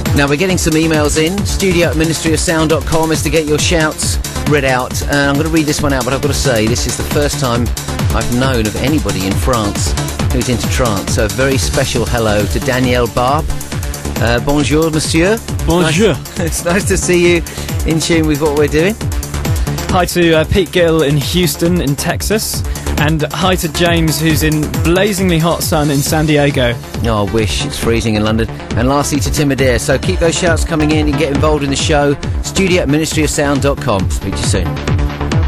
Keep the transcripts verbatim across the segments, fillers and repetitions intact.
Now we're getting some emails in. Studio at ministry of sound dot com is to get your shouts read out. Uh, I'm going to read this one out, but I've got to say this is the first time I've known of anybody in France who's into trance. So a very special hello to Danielle Barbe. Uh, bonjour, monsieur. Bonjour. Nice, it's nice to see you in tune with what we're doing. Hi to uh, Pete Gill in Houston in Texas. And hi to James, who's in blazingly hot sun in San Diego. Oh, I wish it's freezing in London. And lastly to Tim Adair. So keep those shouts coming in and get involved in the show. Studio at ministry of sound dot com. Speak to you soon.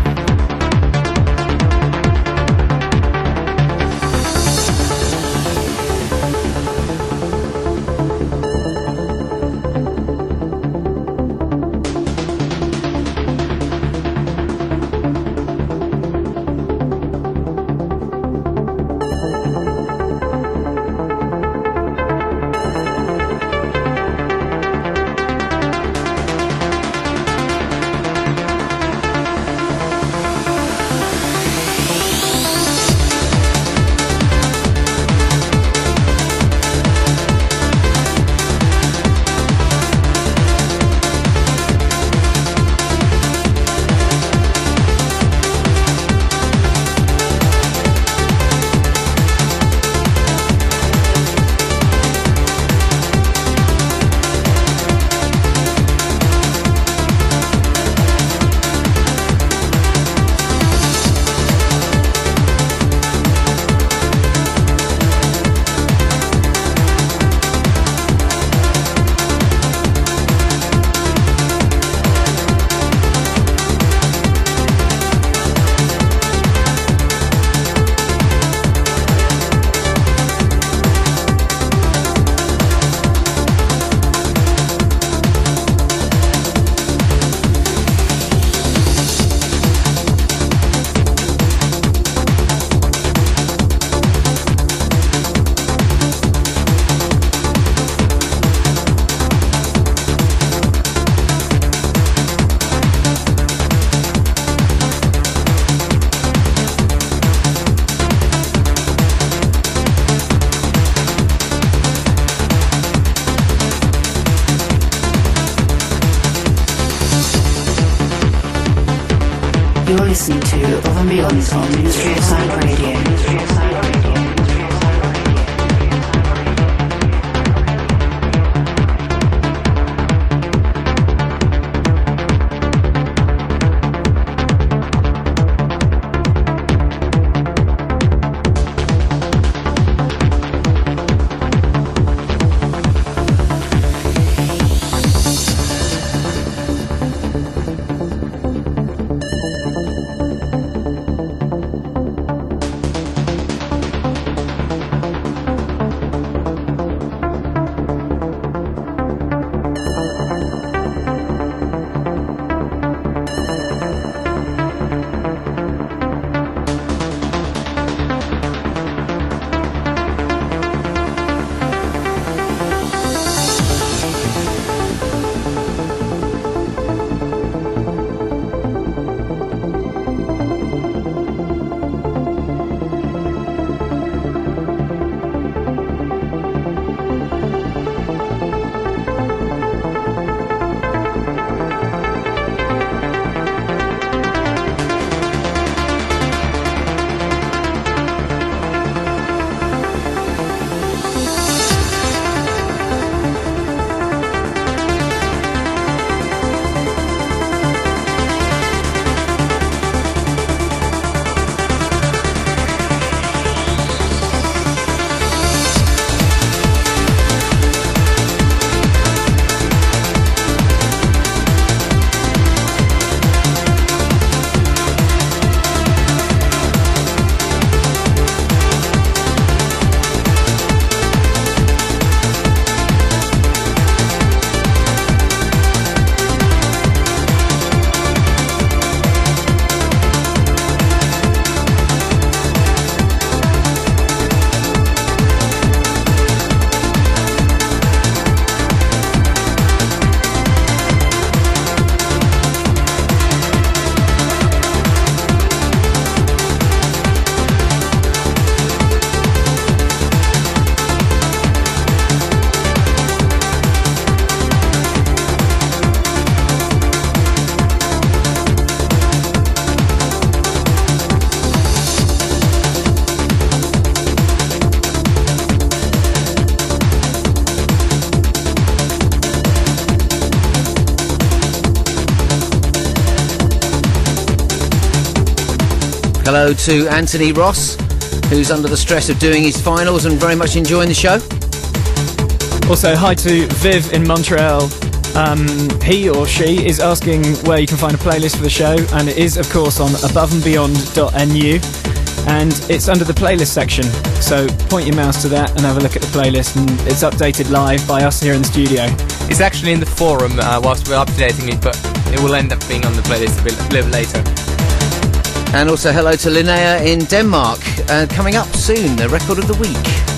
You're listening to Of and Beyond on Ministry of Sound Radio. Ministry of Sound Radio. Hello to Anthony Ross, who's under the stress of doing his finals and very much enjoying the show. Also, hi to Viv in Montreal. Um, he or she is asking where you can find a playlist for the show, and it is, of course, on above and beyond dot n u, and it's under the playlist section. So point your mouse to that and have a look at the playlist, and it's updated live by us here in the studio. It's actually in the forum uh, whilst we're updating it, but it will end up being on the playlist a bit, a little later. And also hello to Linnea in Denmark. Uh, coming up soon, the record of the week.